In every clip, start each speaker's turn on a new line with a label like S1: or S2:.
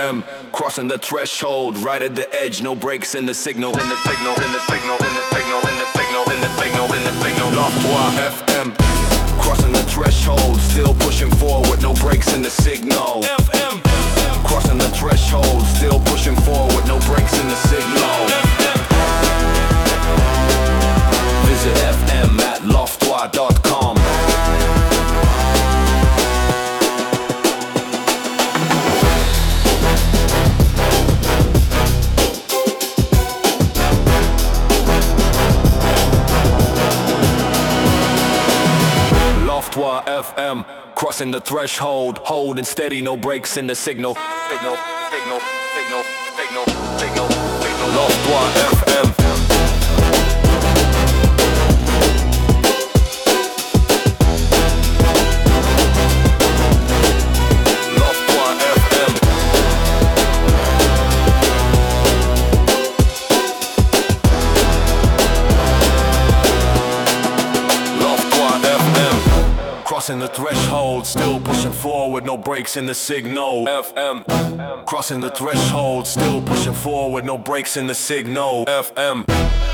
S1: FM, crossing the threshold, right at the edge, no breaks in the signal. In the signal, in the signal, in the signal, in the signal, in the signal, in the signal. L'Envoi FM, crossing the threshold, still pushing forward, no breaks in the signal. FM, crossing the threshold, still pushing forward, no breaks in the signal. Visit FM at L'Envoi.com. L'Envoi FM, crossing the threshold, holding steady, no breaks in the signal. Signal, signal, signal, signal, signal, signal. L'Envoi FM. Crossing the threshold, still pushing forward, no breaks in the signal. FM, crossing the threshold, still pushing forward, no breaks in the signal. FM.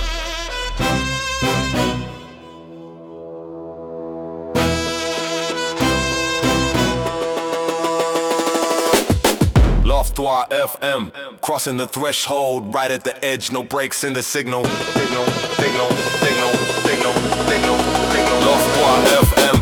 S1: L'Envoi FM, crossing the threshold, right at the edge, no breaks in the signal. Signal, signal, signal, signal, signal, signal. L'Envoi FM.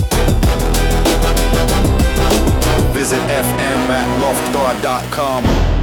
S1: Visit FM at L'Envoi.com.